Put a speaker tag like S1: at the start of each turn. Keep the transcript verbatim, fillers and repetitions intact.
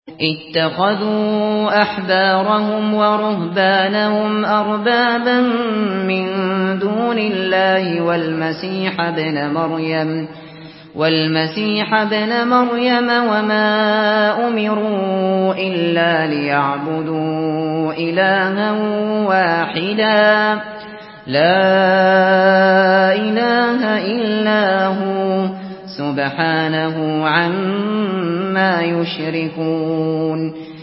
S1: اتخذوا أحبارهم ورهبانهم أربابا من دون الله والمسيح ابن مريم والمسيح ابن مريم وما أمروا إلا ليعبدوا إلها واحدا لا إله إلا هو سبحانه عما يشركون